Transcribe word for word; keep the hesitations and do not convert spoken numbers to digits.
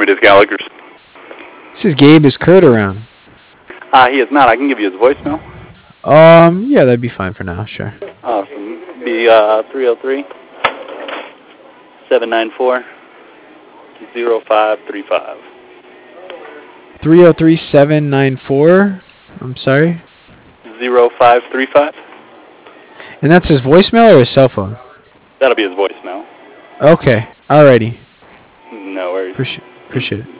it is Gallagher's. This is Gabe. Is Kurt around? Uh, he is not. I can give you his voicemail. Um, yeah, that'd be fine for now. Sure. Awesome. Be uh, three oh three, seven nine four, oh five three five. three oh three, seven nine four. I'm sorry. oh five three five. And that's his voicemail or his cell phone? That'll be his voicemail. Okay. Alrighty. No worries. Appreciate, appreciate it.